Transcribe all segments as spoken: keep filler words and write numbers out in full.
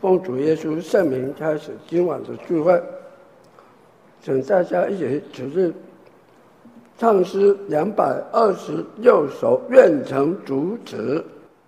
奉主耶稣圣名开始今晚的聚会，请大家一起指示唱诗两百二十六首，愿成主旨。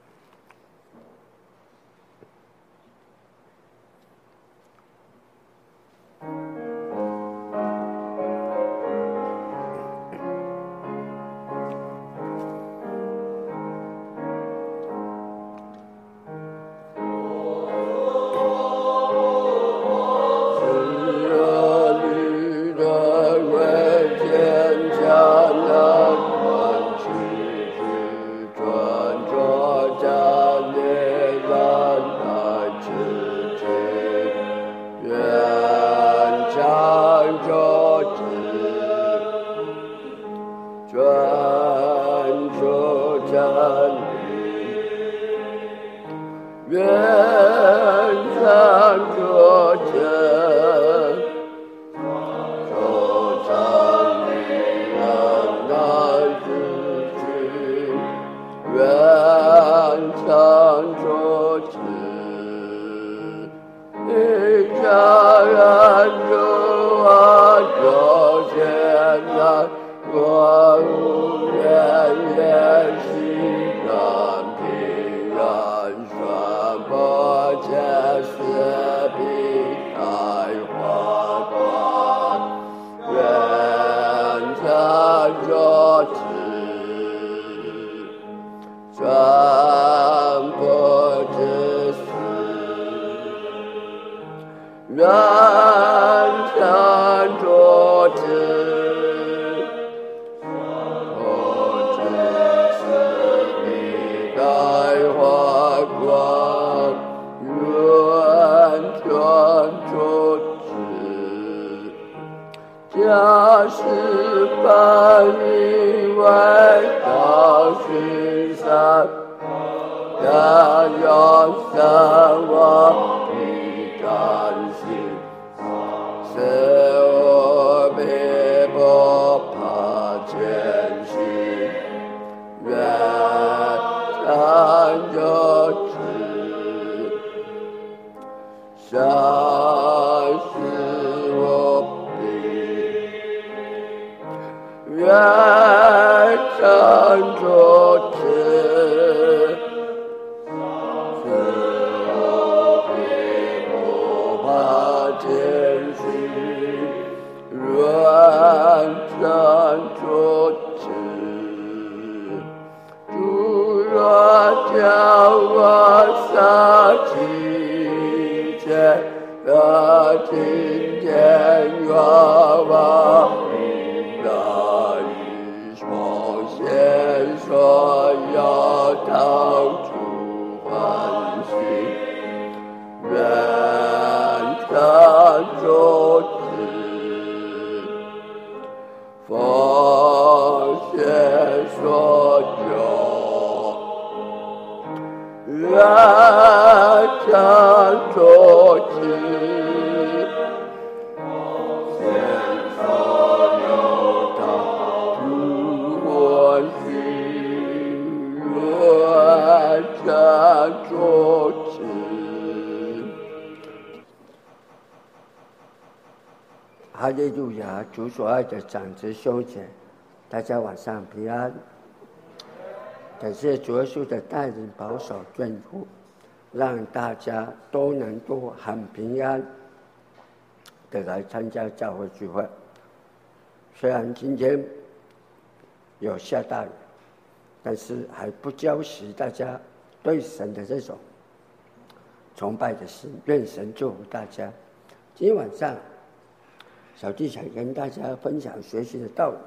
哈利路亚！主所爱的长子兄姐，大家晚上平安。感谢主耶稣的带领、保守、眷顾，让大家都能够很平安的来参加教会聚会。虽然今天有下大雨，但是还不浇熄大家对神的这种崇拜的心。愿神祝福大家。今天晚上，小弟想跟大家分享学习的道理，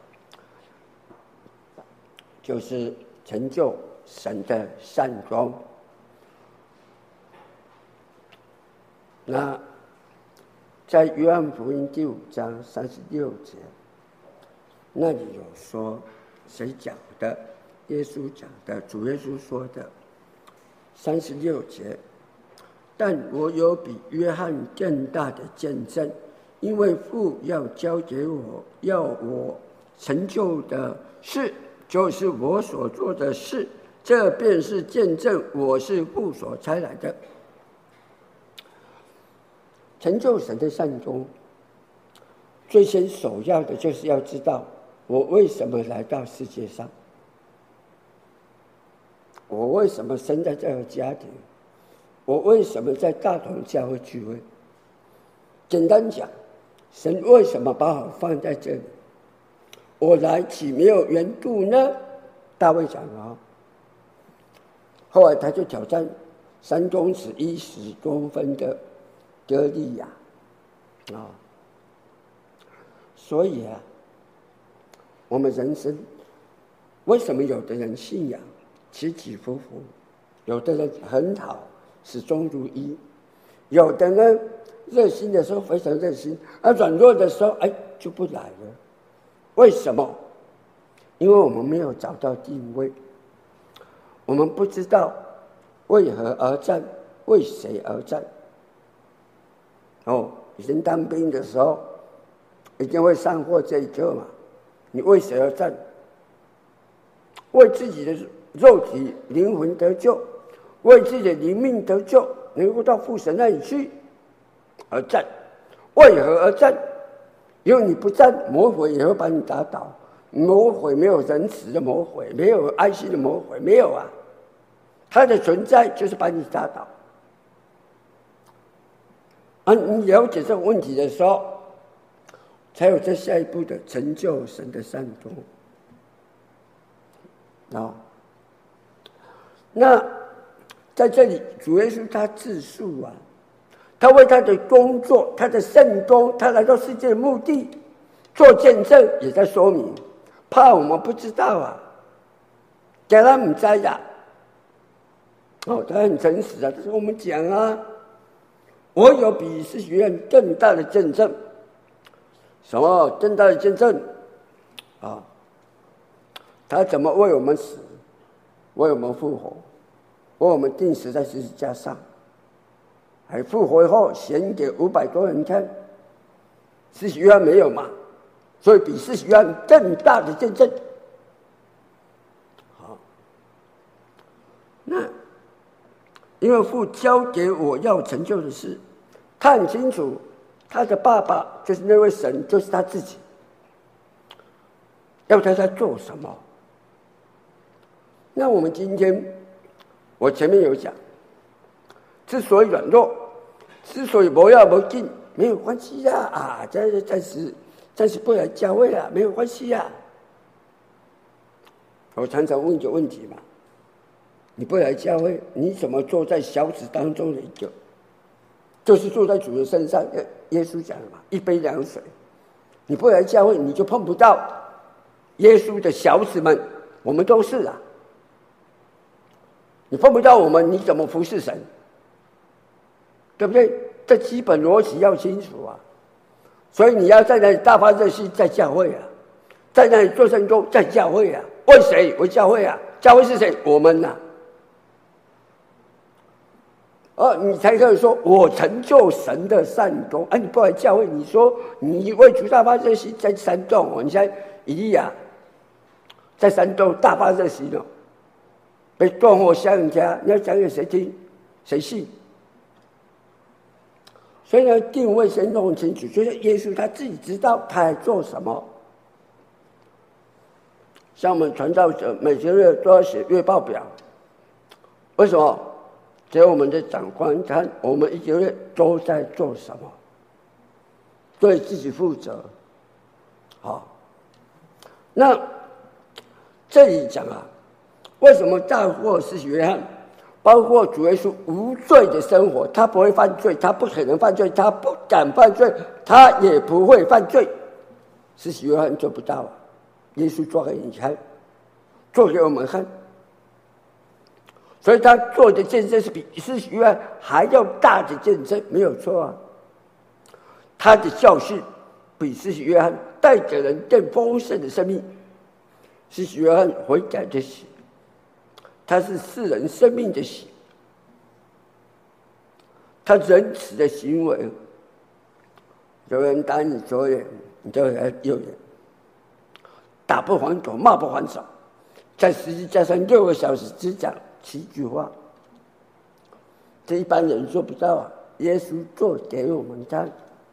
就是成就神的善终。那在约翰福音第五章三十六节，那里有说，谁讲的？耶稣讲的，主耶稣说的。三十六节，但我有比约翰更大的见证。因为父要交给我，要我成就的事，就是我所做的事，这便是见证我是父所差来的。 成就神的善终，最先首要的就是要知道我为什么来到世界上，我为什么生在这个家庭，我为什么在大同教会聚会。简单讲，神为什么把我放在这里？我来岂没有缘故呢？大卫讲啊，后来他就挑战三公尺一十公分的歌利亚啊，所以啊，我们人生为什么有的人信仰起起伏伏，有的人很好，始终如一，有的呢热心的时候非常热心，而软弱的时候哎就不来了。为什么？因为我们没有找到定位，我们不知道为何而战，为谁而战。哦，以前当兵的时候一定会上过这一课嘛，你为谁而战？为自己的肉体灵魂得救，为自己的灵命得救，能够到父神那里去而战。为何而战？因为你不战，魔鬼也会把你打倒。魔鬼没有仁慈的魔鬼，没有爱心的魔鬼，没有啊，他的存在就是把你打倒。啊，你了解这个问题的时候，才有这下一步的成就神的善终啊。那在这里，主耶稣他自述啊，他为他的工作、他的圣功、他来到世界的目的做见证，也在说明，怕我们不知道啊，假他不知呀。哦，他很诚实啊，他说我们讲啊，我有比施洗约翰更大的见证。什么更大的见证啊？他怎么为我们死，为我们复活，为我们钉死在十字架上，还复活后显给五百多人看。施洗约翰没有嘛，所以比施洗约翰更大的见证。好，那因为父交给我要成就的事，他很清楚，他的爸爸就是那位神，就是他自己，要他在做什么。那我们今天，我前面有讲，之所以软弱，之所以不要不进，没有关系呀，啊，暂暂时暂时不来教会了，没有关系呀。我常常问一个问题嘛，你不来教会，你怎么坐在小子当中的一个？就是坐在主的身上，耶稣讲的嘛，一杯凉水。你不来教会，你就碰不到耶稣的小子们，我们都是啊。你碰不到我们，你怎么服侍神？对不对？这基本逻辑要清楚啊。所以你要在那里大发热心，在教会啊，在那里做圣工，在教会啊。为谁？为教会啊。教会是谁？我们呐、啊。哦，你才可以说我成就神的善功。啊，你不来教会，你说你为主大发热心，在山洞哦，你像以利亚在山洞大发热心哦，被断货向人家，你要讲给谁听？谁信？所以呢，定位先弄清楚，就是耶稣他自己知道他在做什么。像我们传道者每个月都要写月报表，为什么？只有我们的长官看我们一个月都在做什么，对自己负责。好，那这里讲啊，为什么大过施洗约翰，包括主耶稣无罪的生活，他不会犯罪，他不可能犯罪，他不敢犯罪，他也不会犯罪。施洗约翰做不到啊，耶稣做给你看，做给我们看。所以他做的见证是比施洗约翰还要大的见证，没有错啊。他的教训比施洗约翰带给人更丰盛的生命。施洗约翰悔改的喜，他是世人生命的喜，他仁慈的行为，有人打你左眼，你就来右眼，打不还口，骂不还手，在十字架上六个小时只讲七句话，这一般人做不到啊。 耶稣做给我们看，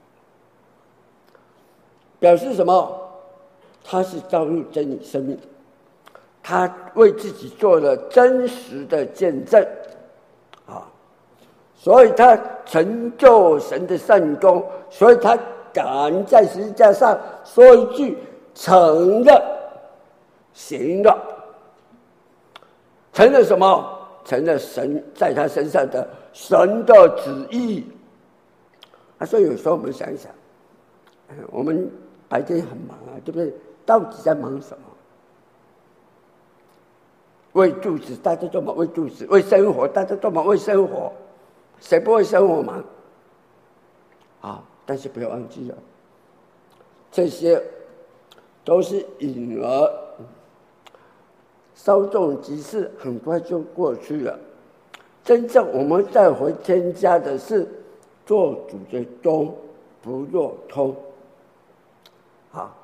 表示什么？他是道路、真理、生命，他为自己做了真实的见证啊，所以他成就神的善功，所以他敢在十字架上说一句成了，行了，成了什么？成了神在他身上的神的旨意啊！所以有时候我们想一想，我们白天很忙啊，对不对？到底在忙什么？为肚子，大家都忙为肚子；为生活，大家都忙为生活。谁不为生活忙？啊！但是不要忘记了，这些都是隐而稍纵即逝，很快就过去了。真正我们带回天家的是做主的功，不落空。好，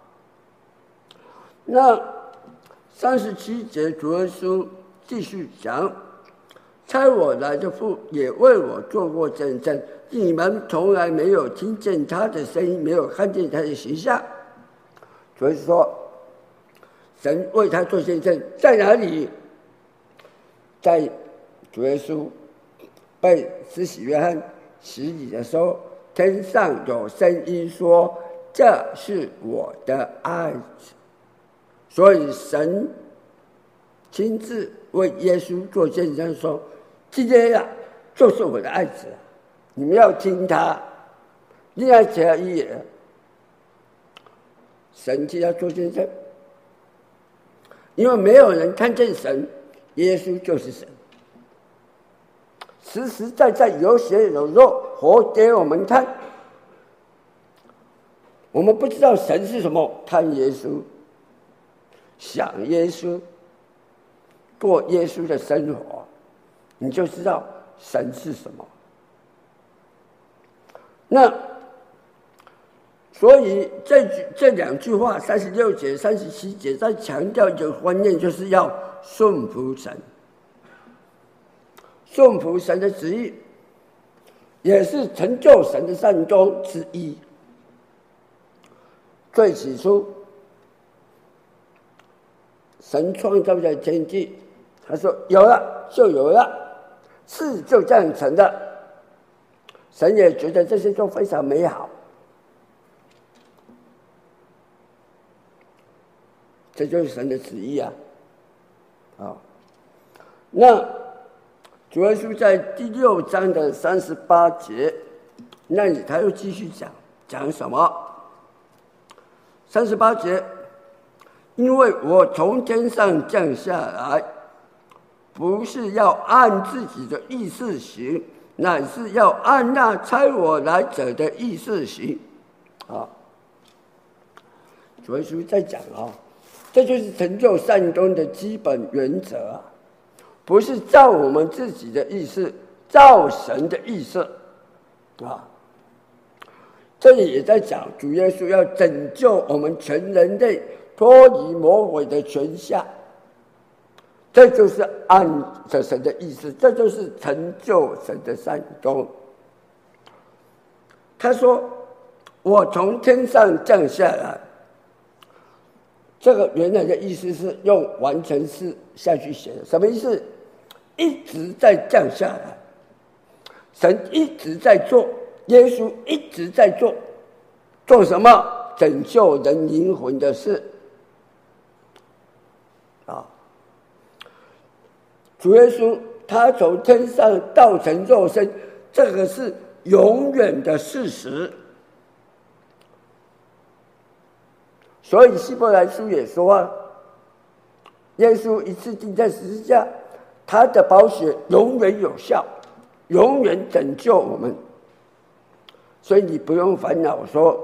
那三十七节主耶稣继续讲：差我来的父也为我做过见证，你们从来没有听见他的声音，没有看见他的形象。所以说，神为他做见证在哪里？在主耶稣被施洗约翰洗礼的时候，天上有声音说：“这是我的爱子。”所以神亲自为耶稣做见证说：“今天呀，就是我的爱子，你们要听他。”另外加一也，神替他做见证，因为没有人看见神，耶稣就是神，实实在在有血有肉，活给我们看。我们不知道神是什么，看耶稣，想耶稣，过耶稣的生活，你就知道神是什么。那所以这句这两句话，三十六节、三十七节，在强调一个观念，就是要顺服神，顺服神的旨意，也是成就神的善功之一。最起初，神创造的天地，他说有了就有了，事就这样成的。神也觉得这些都非常美好，这就是神的旨意啊！啊，那主耶稣在第六章的三十八节那里，他又继续讲讲什么？三十八节，因为我从天上降下来，不是要按自己的意思行，乃是要按那差我来者的意思行。啊，主耶稣在讲啊，这就是成就善功的基本原则啊，不是照我们自己的意思，照神的意思啊。这里也在讲主耶稣要拯救我们全人类脱离魔鬼的权下，这就是按着神的意思，这就是成就神的善功。他说我从天上降下来，这个原来的意思是用完成式下去写的，什么意思？一直在降下来，神一直在做，耶稣一直在做，做什么？拯救人灵魂的事啊！主耶稣他从天上道成肉身，这个是永远的事实。所以希伯来书也说啊，耶稣一次钉在十字架，他的宝血永远有效，永远拯救我们。所以你不用烦恼说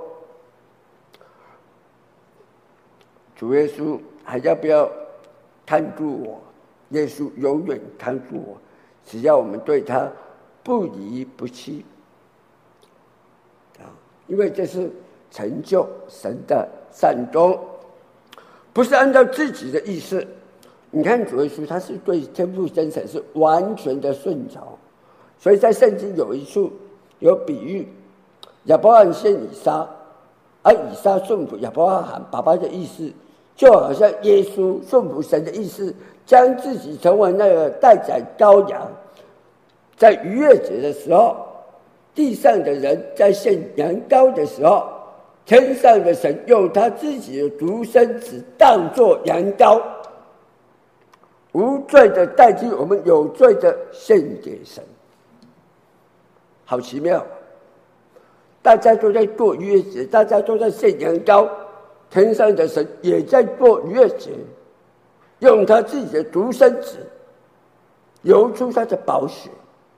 主耶稣还要不要看住我，耶稣永远看住我，只要我们对他不离不弃啊，因为这是成就神的善功，不是按照自己的意思。你看主耶稣他是对天父真神是完全的顺从，所以在圣经有一处有比喻，亚伯拉罕献以撒，而以撒顺服亚伯拉罕爸爸的意思，就好像耶稣顺服神的意思，将自己成为那个代宰羔羊。在逾越节的时候，地上的人在献羊羔的时候，天上的神用他自己的独生子当作羊羔，无罪的代替我们有罪的献给神。好奇妙，大家都在过逾越节，大家都在献羊羔，天上的神也在过逾越节，用他自己的独生子流出他的宝血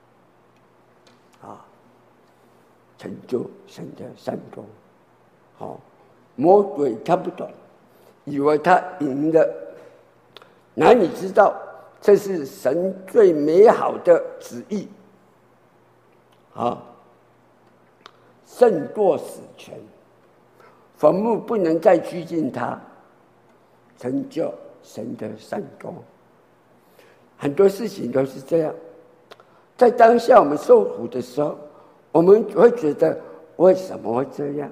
啊，成就神的善功。好，魔鬼看不懂，以为他赢了，哪里知道这是神最美好的旨意啊！胜过死权，坟墓不能再拘禁他，成就神的善功。很多事情都是这样，在当下我们受苦的时候，我们会觉得为什么会这样？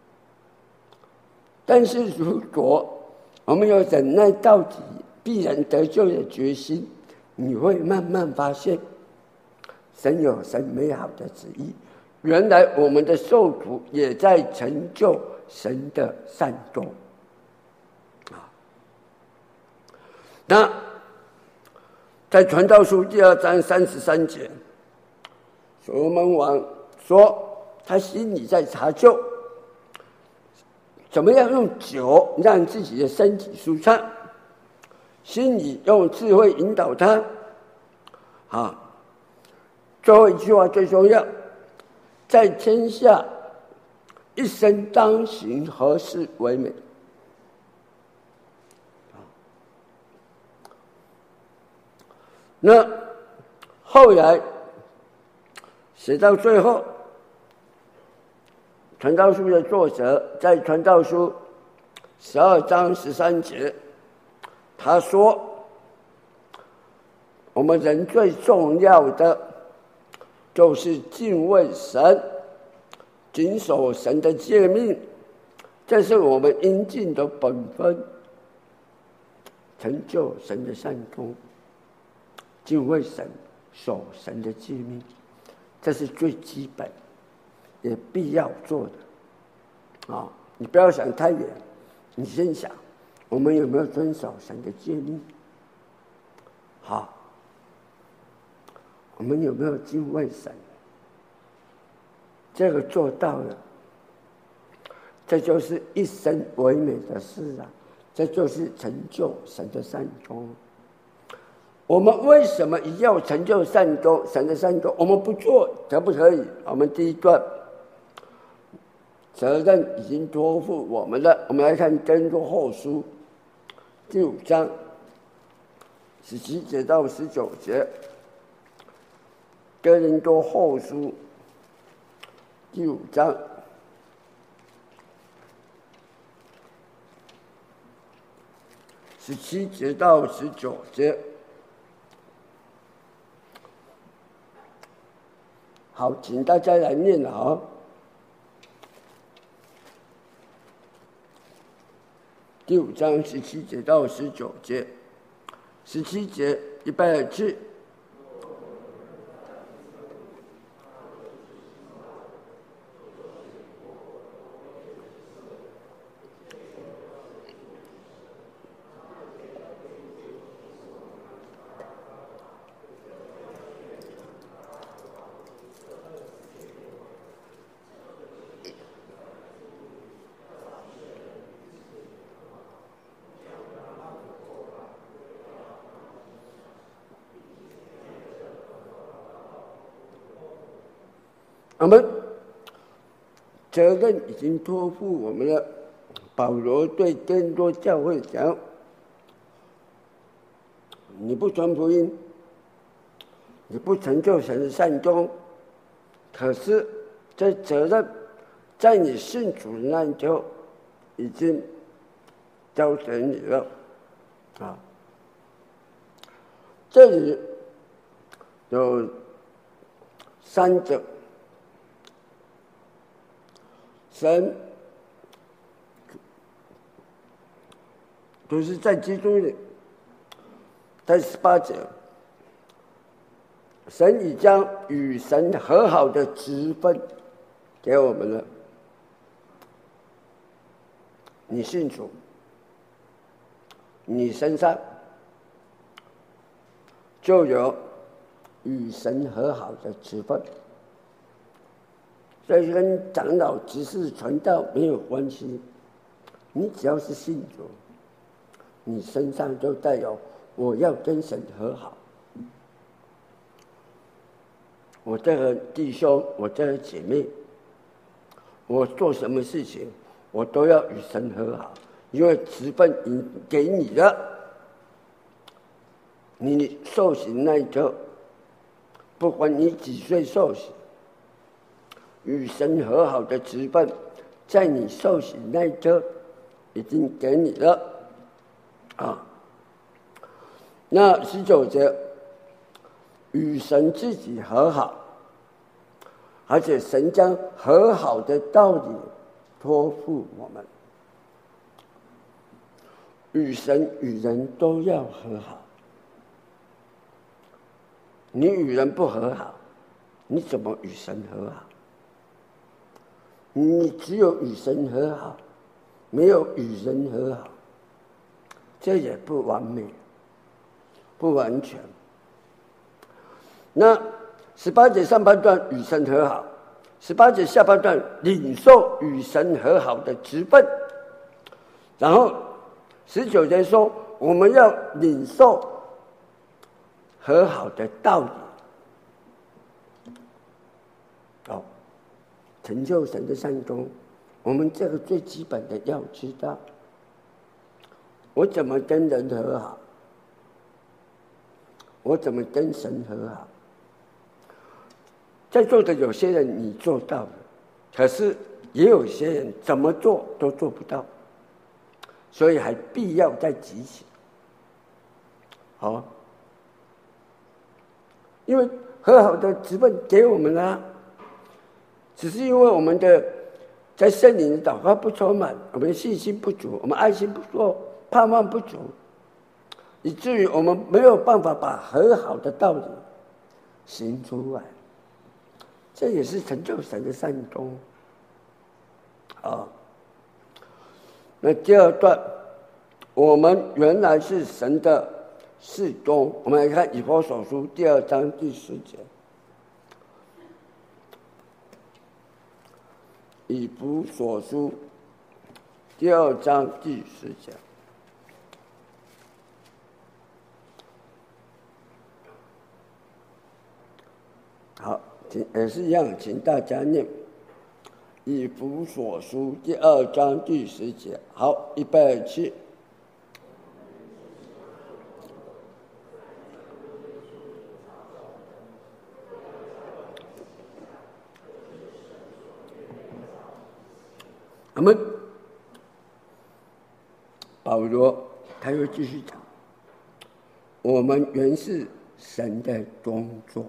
但是如果我们有忍耐到底，必然得救的决心，你会慢慢发现神有神美好的旨意，原来我们的受苦也在成就神的善功啊。那在传道书第二章三十三节，所罗门王说他心里在查究怎么样用酒让自己的身体舒畅，心里用智慧引导他。啊，最后一句话最重要，在天下一生当行何事为美。那后来写到最后，传道书的作者在传道书十二章十三节，他说我们人最重要的就是敬畏神，谨守神的诫命，这是我们应尽的本分，成就神的善功。敬畏神，守神的诫命，这是最基本也必要做的啊！你不要想太远，你先想我们有没有遵守神的诫命？好，我们有没有敬畏神？这个做到了，这就是一生为美的事啊！这就是成就神的善功。我们为什么一定要成就善功？神的善功，我们不做可不可以？我们第一段责任已经托付我们了。我们来看哥林多后书第五章十七节到十九节。哥林多后书第五章十七节到十九节。好，请大家来念啊。第五章十七节到十九节，十七节预备起。我们责任已经托付我们了。保罗对哥林多教会讲：你不传福音，你不成就神的善功，可是这责任在你信主的那一天已经交给你了啊。这里有三者神就是在基督里，在十八节，神已将与神和好的职分给我们了。你信主，你身上就有与神和好的职分，所以跟长老、执事、传道没有关系。你只要是信主，你身上就带有我要跟神和好。我这个弟兄，我这个姐妹，我做什么事情，我都要与神和好，因为职分已经给你了。你受洗那一刻，不管你几岁受洗，与神和好的职分，在你受洗那一刻已经给你了啊。那十九节，与神自己和好，而且神将和好的道理托付我们。与神与人都要和好。你与人不和好，你怎么与神和好？你只有与神和好，没有与人和好，这也不完美，不完全。那十八节上半段与神和好，十八节下半段领受与神和好的职分，然后十九节说我们要领受和好的道理。哦，成就神的善功，我们这个最基本的要知道，我怎么跟人和好，我怎么跟神和好。在座的有些人你做到了，可是也有些人怎么做都做不到，所以还必要再提醒。好，因为和好的职分给我们了，只是因为我们的在圣灵的祷告不充满，我们的信心不足，我们爱心不够，盼望不足，以至于我们没有办法把和好的道理行出来。这也是成就神的善功啊。那第二段，我们原来是神的事工。我们来看以弗所书第二章第十节。以弗所书第二章第十节。好，也是一样，请大家念以弗所书第二章第十节。好，预备起。我们保罗他又继续讲，我们原是神的工作。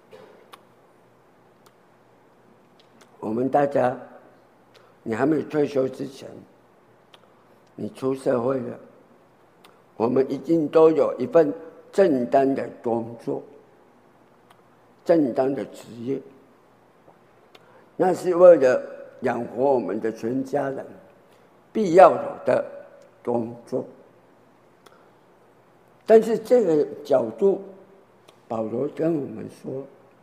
我们大家，你还没有退休之前，你出社会了，我们一定都有一份正当的工作，正当的职业，那是为了养活我们的全家人必要有的工作。但是这个角度，保罗跟我们说，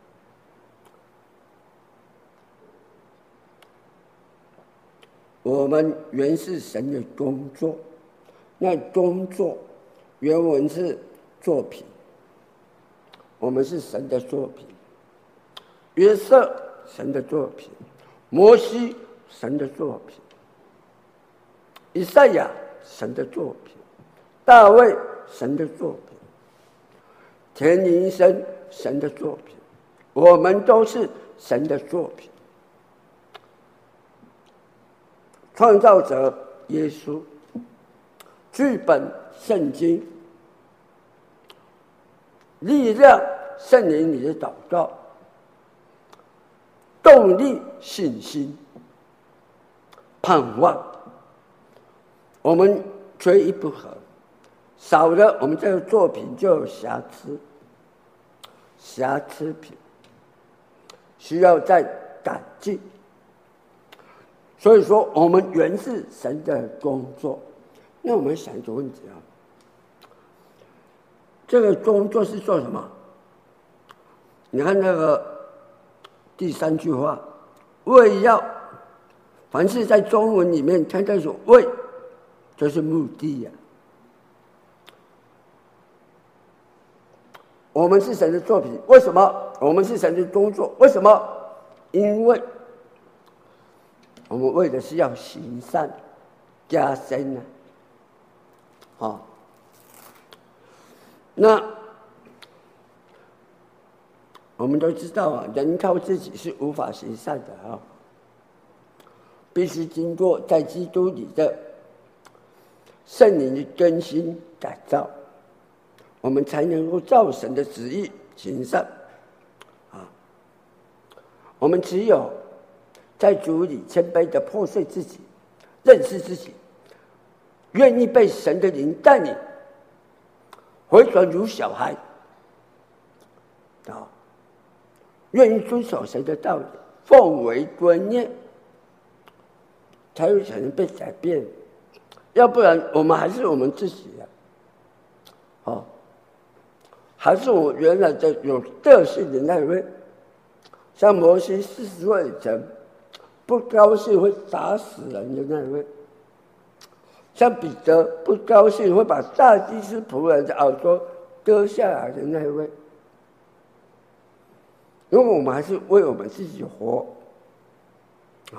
我们原是神的工作。那工作原文是作品，我们是神的作品。约瑟神的作品，摩西神的作品，以赛亚神的作品，大卫神的作品，田灵生神的作品，我们都是神的作品。创造者耶稣，剧本圣经，力量圣灵里的祷告，动力信心， 盼望。我们缺一不可，少了我们这个作品就有瑕疵，瑕疵品需要再改进。所以说，我们原是神的工作。那我们想一个问题啊，这个工作是做什么？你看那个第三句话，为要，凡是在中文里面看到说为，就是目的呀、啊。我们是神的作品，为什么？我们是神的工作，为什么？因为我们为的是要行善加深啊。好，那我们都知道啊，人靠自己是无法行善的啊，必须经过在基督里的圣灵的更新改造，我们才能够照神的旨意行善啊。我们只有在主里谦卑的破碎自己，认识自己，愿意被神的灵带领，回转如小孩啊，愿意遵守神的道理，奉为圭臬，才有可能被改变。要不然，我们还是我们自己啊，哦，还是我原来的有个性的那位，像摩西四十岁以前不高兴会打死人的那位。像彼得不高兴会把大祭司仆人的耳朵割下来的那一位，因为我们还是为我们自己活啊。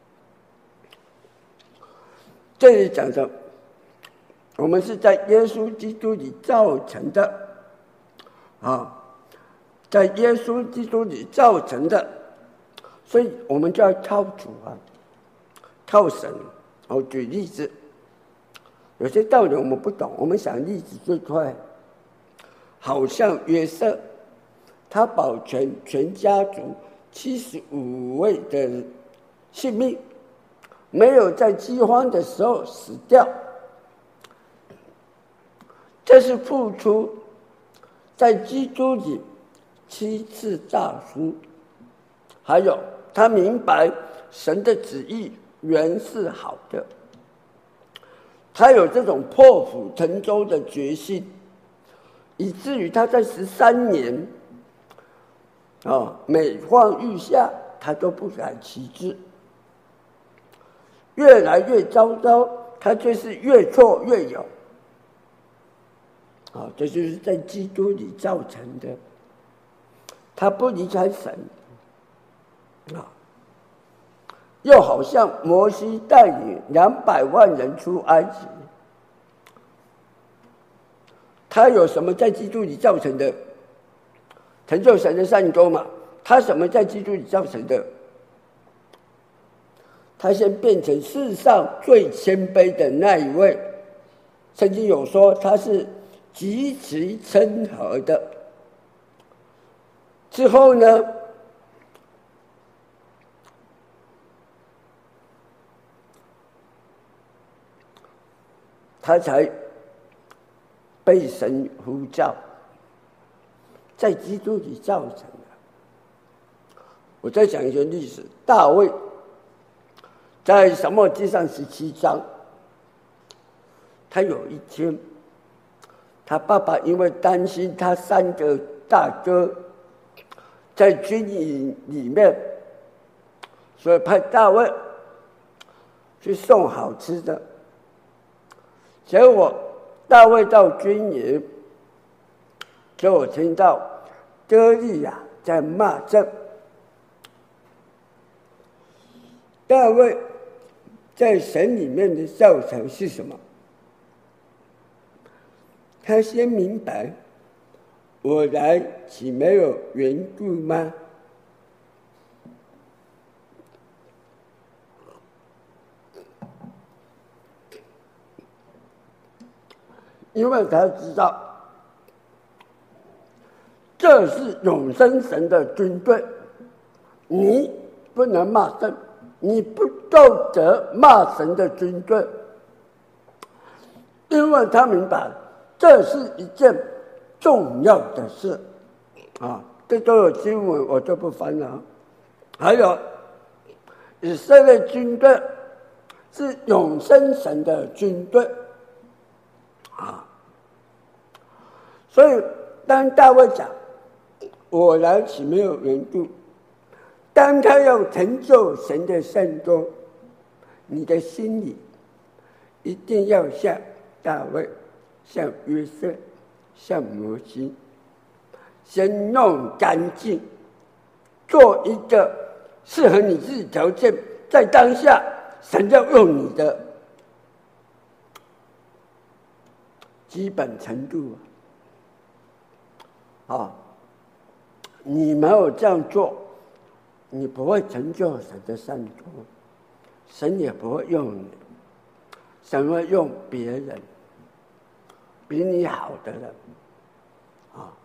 这里讲的，我们是在耶稣基督里造成的啊，在耶稣基督里造成的，所以我们就要靠主啊，靠神。我举例子。有些道理我们不懂，我们想例子最快。好像约瑟，他保全全家族七十五位的性命，没有在饥荒的时候死掉，这是付出在基督里七次大书。还有他明白神的旨意原是好的，他有这种破釜沉舟的决心，以至于他在十三年啊，每况愈下，他都不敢其志，越来越糟糕，他却是越挫越勇。啊，这就是在基督里造成的。他不离开神啊，又好像摩西带领两百万人出埃及，他有什么在基督里造成的？成就神的善功嘛。他什么在基督里造成的？他先变成世上最谦卑的那一位。圣经有说他是极其谦和的。之后呢，他才被神呼召，在基督里造成的。我再讲一个历史，大卫在撒母耳记上十七章，他有一天，他爸爸因为担心他三个大哥在军营里面，所以派大卫去送好吃的。结果大卫到军营，就我听到歌利亚在骂阵。大卫在神里面的造成是什么？他先明白，我来岂没有缘故吗？因为他知道这是永生神的军队，你不能骂阵， 你不斗得骂神的军队，因为他明白这是一件重要的事啊。这都有经文，我就不翻了。还有以色列军队是永生神的军队啊，所以当大卫讲我来岂没有缘故，当他要成就神的善功，你的心里一定要像大卫、像约瑟、像摩西，先弄干净，做一个适合你自己条件，在当下神要用你的基本程度啊，你没有这样做，你不会成就神的善功，神也不会用你，神会用别人，比你好的人啊。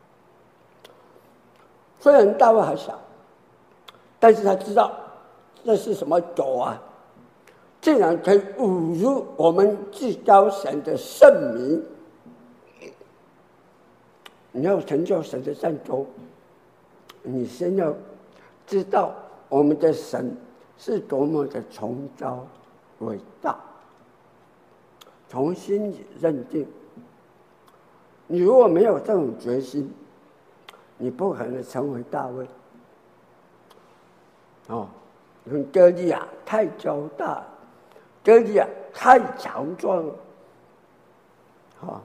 虽然大卫还小，但是他知道这是什么狗啊，竟然可以侮辱我们至高神的圣名。你要成就神的善功，你先要知道我们的神是多么的崇高伟大，从心里认定。你如果没有这种决心，你不可能成为大卫。哦，因为歌利亚太骄大了，歌利亚太强壮了。哦，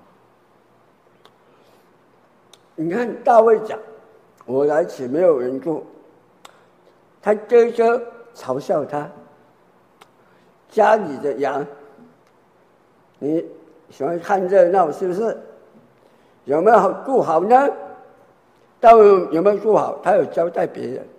你看大卫讲我来岂没有缘故，他哥哥嘲笑他，家里的羊你喜欢看热闹是不是？有没有顾好呢？大卫有没有顾好？他有交代别人，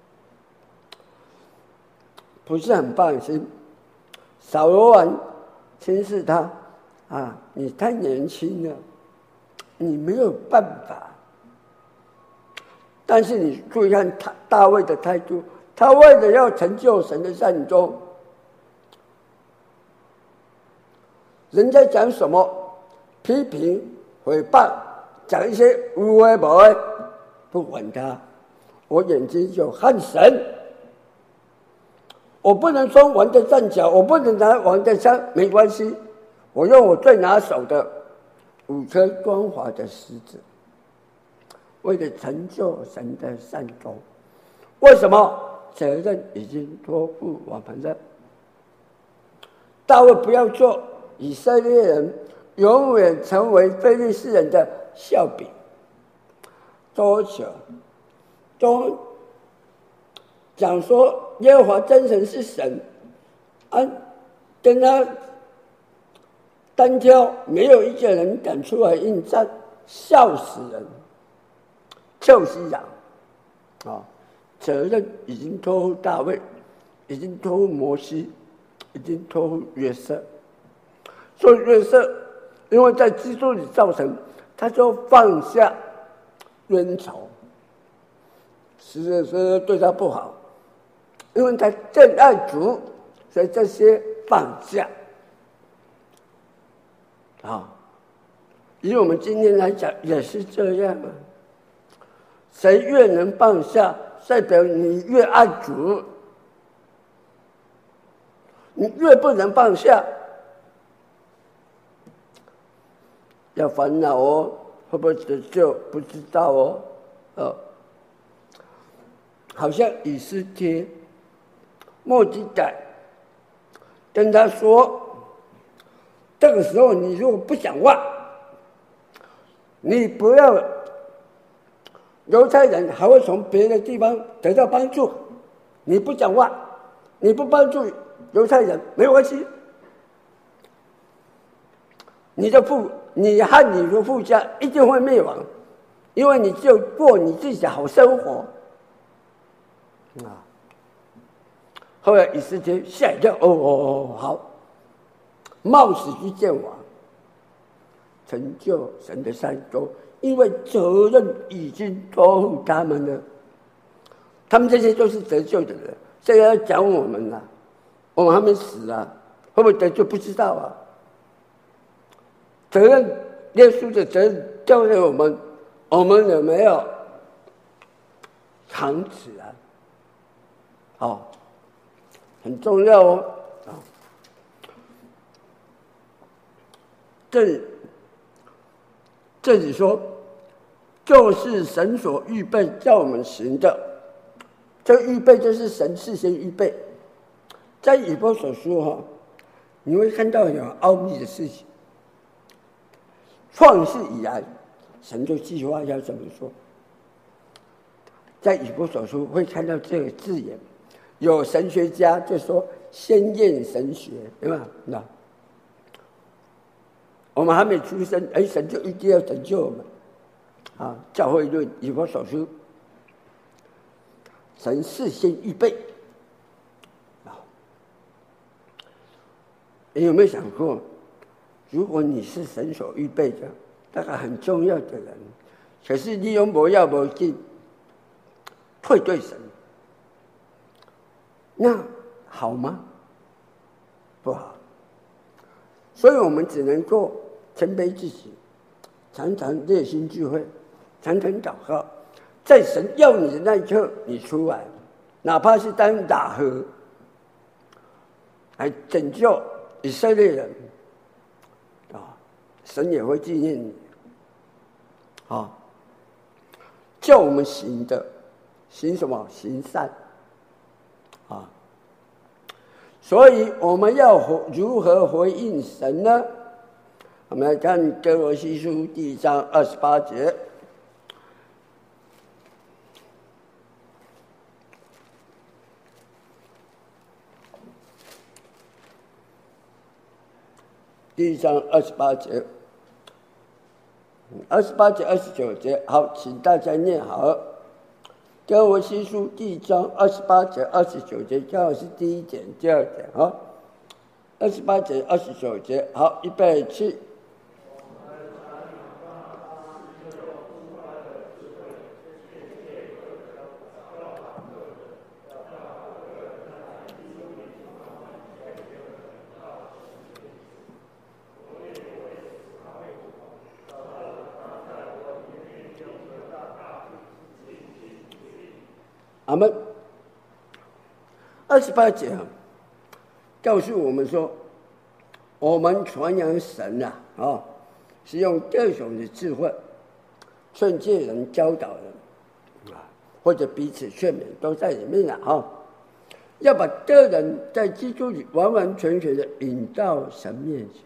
不是很放心。扫罗王轻视他啊，你太年轻了，你没有办法。但是你注意看他大卫的态度，他为了要成就神的善功，人家讲什么批评诽谤，讲一些无为不为，不管他，我眼睛就看神。我不能说王的战脚，我不能拿王的枪，没关系，我用我最拿手的五颗光滑的石子，为了成就神的善功。为什么？责任已经托付我们了。大卫不要做以色列人永远成为非利士人的笑柄，多久都讲说耶和华真神是神，啊，跟他单挑，没有一个人敢出来应战，笑死人。就是讲啊，责任已经托付大卫，已经托付摩西，已经托付约瑟。所以约瑟因为在基督里造成，他就放下冤仇，是是是对他不好，因为他更爱主，所以这些放下啊。以我们今天来讲也是这样啊。谁越能放下，代表你越爱主。你越不能放下，要烦恼哦，会不会得救不知道哦。哦，好像以斯帖、末底改跟他说，这个时候你如果不讲话，你不要。犹太人还会从别的地方得到帮助，你不讲话，你不帮助犹太人没有关系，你的父，你和你的父家一定会灭亡，因为你只有过你自己的好生活啊。后来以斯帖吓一跳，哦哦哦，好，冒死去见王，成就神的善功。因为责任已经托付他们了，他们这些都是得救的人。现在要讲我们了我们还没死啊，会不会得救不知道啊。责任，耶稣的责任交给我们，我们有没有扛起来？哦，很重要哦。啊，这这里说，就是神所预备叫我们行的。这预备就是神事先预备。在以弗所书哈，你会看到有奥秘的事情。创世以来，神就计划要怎么做。在以弗所书会看到这个字眼，有神学家就说先验神学，对吧？那我们还没出生，哎，神就一定要拯救我们啊！教会论以弗所书，神事先预备啊！你有没有想过？如果你是神所预备的那个很重要的人，可是你又没要没进，愧对神，那好吗？不好。所以我们只能够谦卑自己，常常热心聚会，常常祷告，在神要你的那一刻，你出来，哪怕是当打和，来拯救以色列人。神也会纪念你，啊，叫我们行的，行什么？行善，啊，所以我们要如何回应神呢？我们来看哥罗西书第一章二十八节。第一章二十八节，二十八节、二十九节，好，请大家念好。哥罗西书第一章二十八节、二十九节，刚好是第一点、第二点，好，二十八节、二十九节，好，预备起。阿们。二十八节告诉我们说，我们传扬神啊，哦，是用各种的智慧劝诫人、教导人啊，或者彼此劝勉，都在里面了啊。要把个人在基督里完完全全的引到神面前，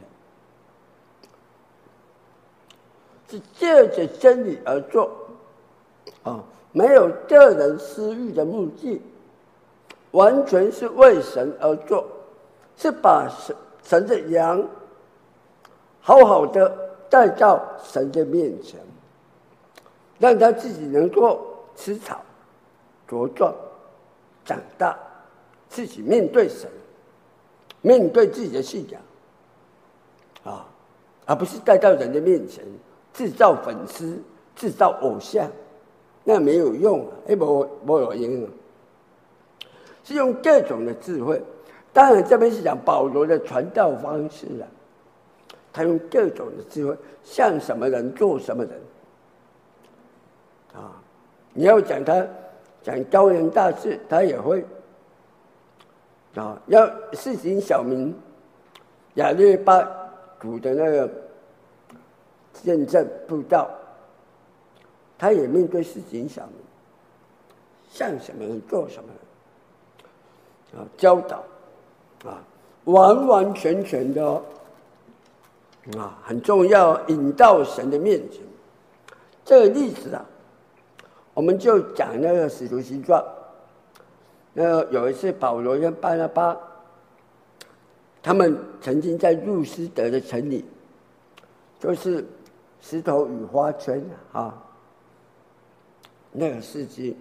是借着真理而做啊。没有个人私欲的目的，完全是为神而做，是把神神的羊好好的带到神的面前，让他自己能够吃草、茁壮、长大，自己面对神，面对自己的信仰啊，而不是带到人的面前制造粉丝、制造偶像。那没有用啊，哎，没没有用啊，是用各种的智慧。当然，这边是讲保罗的传道方式啊，他用各种的智慧，像什么人做什么人啊。你要讲他讲高人大事，他也会啊。要市井小民，亚略巴古的那个见证布道。他也面对市井小民，像什么人做什么人啊，教导啊，完完全全的哦啊，很重要，引到神的面前。这个例子啊，我们就讲那个使徒行传，那个有一次保罗跟巴拿巴，他们曾经在路斯德的城里，就是石头与花圈啊。那个事情，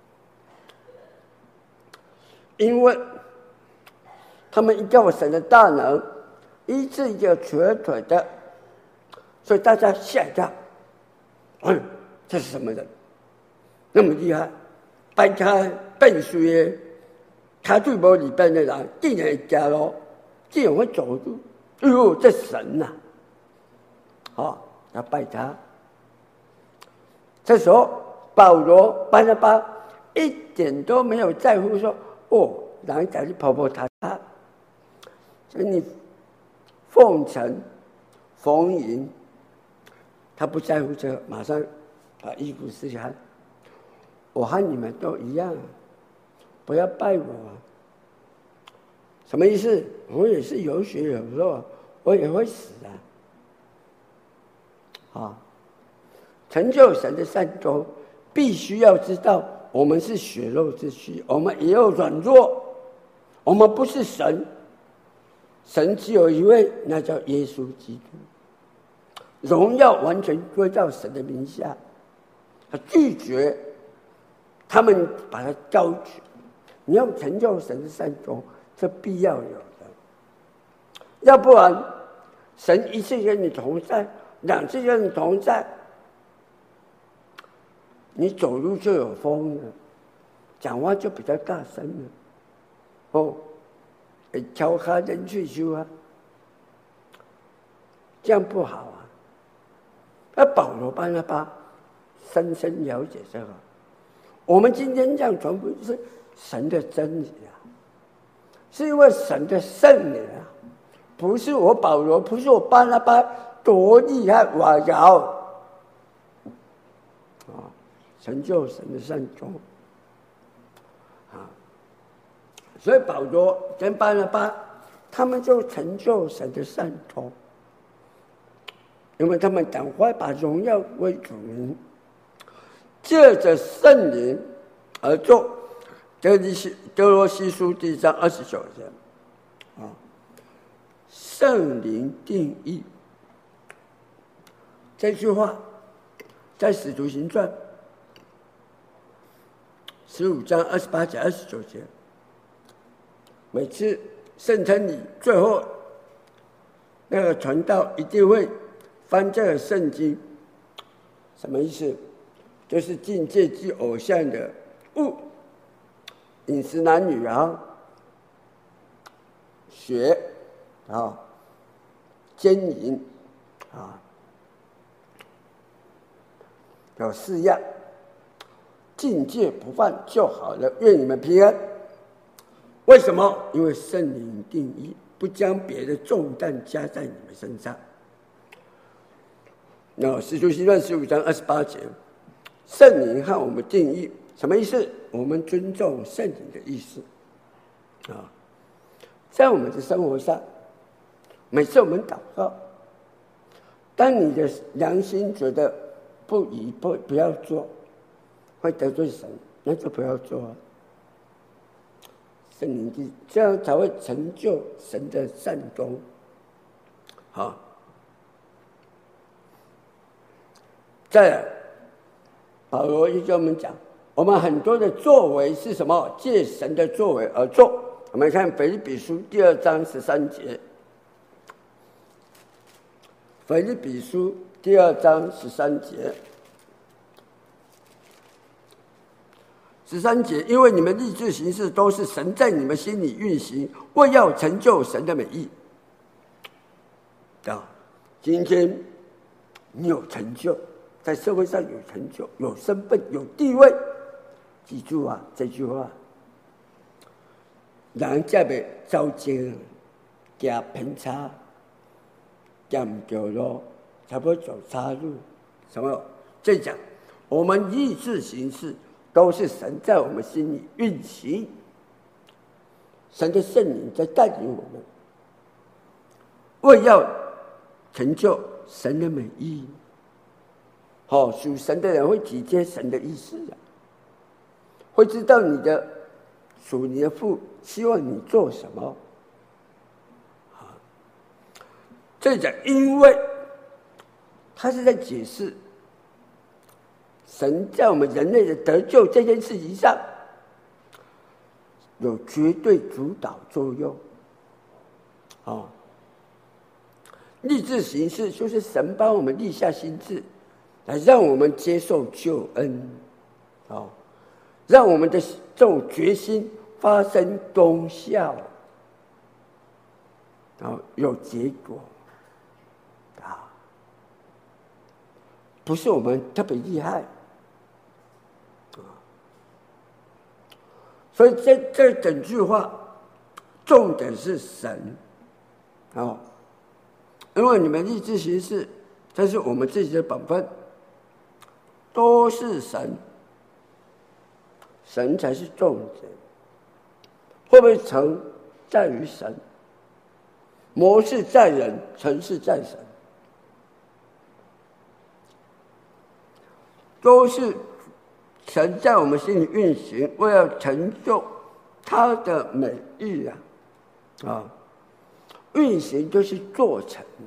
因为他们依靠神的大能医治一个瘸腿的，所以大家吓一跳，哎，这是什么人？那么厉害，掰开背书耶， 他最无礼拜的人，竟然会走路，竟然会走路，哎呦，这神呐、啊！好、哦，要拜他。这时候，保罗、巴拿巴一点都没有在乎说，哦，人家去婆婆他他，所以你奉承、逢迎，他不在乎这个，马上把衣服撕开。我和你们都一样，不要拜我啊！什么意思？我也是有血有肉，我也会死啊！啊，成就神的善终，必须要知道，我们是血肉之躯，我们也有软弱，我们不是神，神只有一位，那叫耶稣基督。荣耀完全归到神的名下，他拒绝。他们把它高举，你要成就神的善终，这必要有的。要不然，神一次跟你同在，两次跟你同在，你走路就有风了，讲话就比较大声了，哦，敲卡人去修啊，这样不好啊。那保罗巴拿巴深深了解这个。我们今天这样传播是神的真理啊，是因为神的圣灵啊，不是我保罗，不是我巴拿巴多厉害，我要啊，成就神的善终啊，所以保罗跟巴拿巴他们就成就神的善终，因为他们赶快把荣耀归主名。借着圣灵而做，哥罗西书第一章二十九节，啊，圣灵定义这句话，在使徒行传十五章二十八节、二十九节，每次圣餐礼最后那个传道一定会翻这个圣经，什么意思？就是境界之偶像的物，饮食男女啊，学啊，奸淫啊，有四样，境界不犯就好了。愿你们平安。为什么？因为圣灵定义，不将别的重担加在你们身上。那使徒行传十五章二十八节。圣灵和我们定义什么意思？我们尊重圣灵的意思啊，在我们的生活上，每次我们祷告，当你的良心觉得不宜不不要做，会得罪神，那就不要做啊。圣灵定义，这样才会成就神的善终。好，再来。保罗就跟我们讲，我们很多的作为是什么？借神的作为而做。我们看腓立比书第二章十三节。腓立比书第二章十三节，十三节，因为你们立志行事都是神在你们心里运行，为要成就神的美意。啊，今天你有成就。在社会上有成就、有身份、有地位，记住啊这句话。人才袂走精，行偏差，行唔对路，才不会走岔路。什么？这讲，我们立志行事，都是神在我们心里运行，神的圣灵在带领我们，为要成就神的美意。哦，属神的人会体贴神的意思啊，会知道你的属你的父希望你做什么。啊，这讲，因为他是在解释神在我们人类的得救这件事情上有绝对主导作用。哦，立志行事就是神帮我们立下心志。来让我们接受救恩，哦，让我们的这种决心发生功效，然后有结果啊，不是我们特别厉害啊。所以这这整句话重点是神啊，因为你们立志行事，这是我们自己的本分，都是神，神才是重点。会不会成，在于神；谋事在人，成事在神。都是神在我们心里运行，为了成就他的美意啊！啊，运行就是做成啊，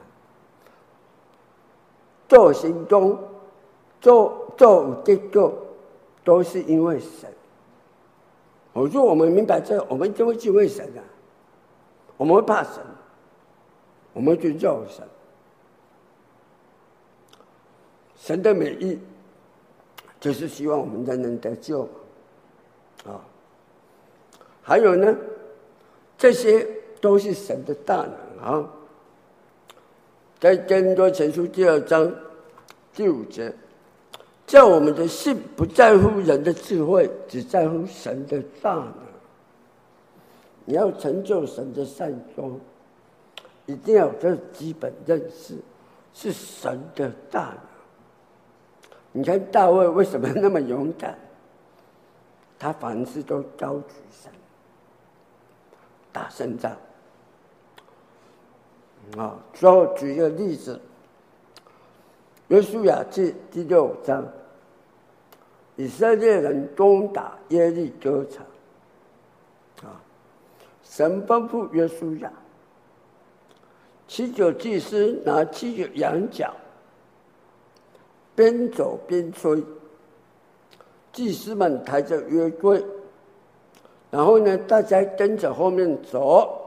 做行中，做做结果，都是因为神。我说我们明白这个，我们就会敬畏神啊，我们会怕神，我们会尊重神。神的美意就是希望我们人人得救啊。还有呢，这些都是神的大能啊。在哥林多前书第二章第五节，叫我们的信不在乎人的智慧，只在乎神的大能。你要成就神的善终，一定要有这基本认识，是神的大能。你看大卫为什么那么勇敢？他凡事都高举神，打胜仗。啊，最后举一个例子，约书亚记第六章，以色列人攻打耶利哥城，啊，神吩咐约书亚，七九祭司拿七个羊角，边走边吹，祭司们抬着约柜，然后呢，大家跟着后面走。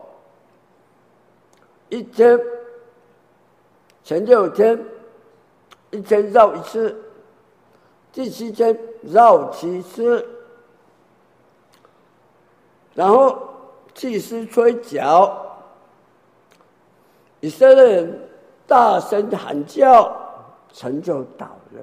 一天，前六天，一天绕一次，第七天绕七次，然后祭司吹角，以色列人大声喊叫，城就倒了。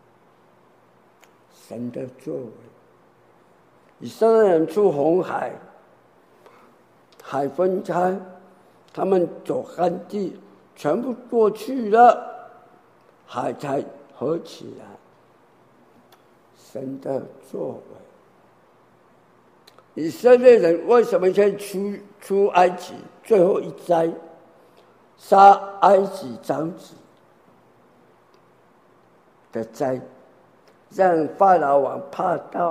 神的作为，以色列人出红海，海分开。他们走旱地，全部过去了，海才合起来。神的作为，以色列人为什么可以出出埃及？最后一灾，杀埃及长子的灾，让法老王怕到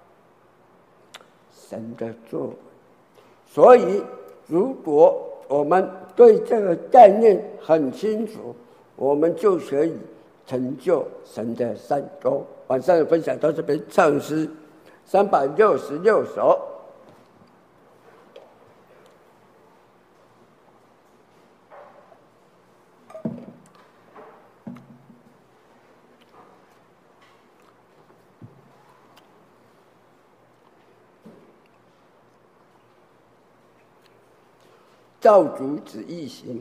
神的作为。所以，如果我们对这个概念很清楚，我们就可以成就神的善功。晚上的分享到这边，唱诗三百六十六首。照主旨意行，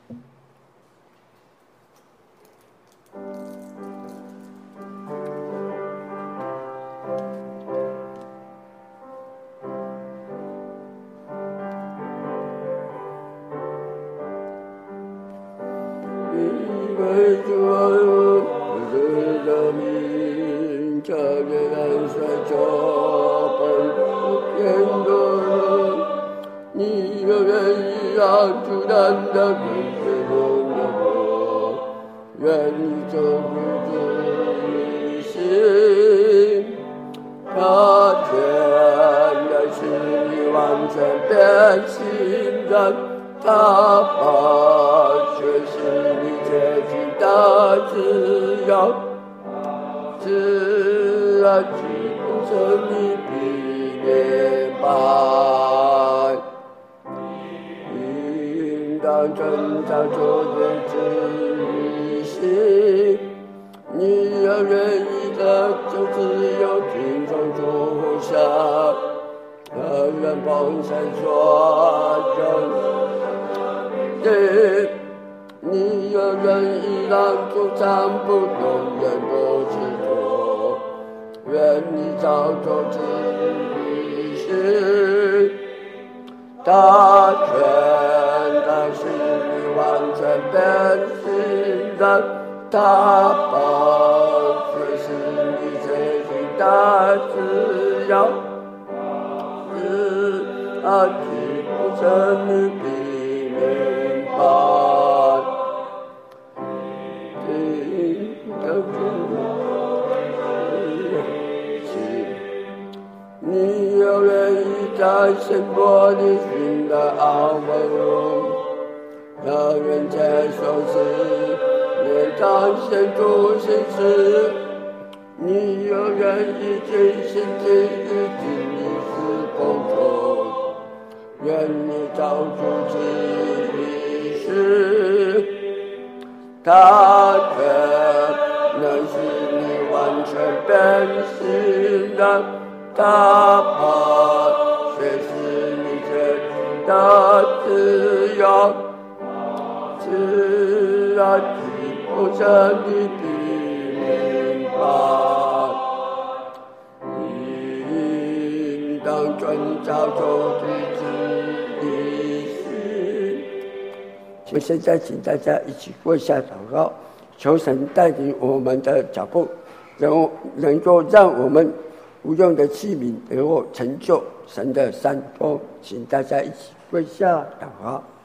因为主爱我，我的名，叫人安衰脚本变多，你有人。让主难的归归中的我，愿你走入主心，他天然使你完全变信任，他把全使你接近大自由，自然去不成你必明白。当成长做的知识，你要愿意的就只有听从坐下， 人丰盛所生的，你有人依然主张不动，人不知足，愿你造就之于世，大权大势力完全变形人，他保随时你随心大自由，是啊，只不成你必明白，这个你有人已在神波里寻的安稳，让人接受时，也彰显出心事。你有人已尽心尽力尽力是工作，愿你造出之于世，他却能使你完全变形人，他怕却是你最大自由，自然只不成你必明白，应当遵照主的旨意。我现在请大家一起跪下祷告，求神带领我们的脚步，能能够让我们无用的器皿能够成就神的善功，请大家一起跪下祷告。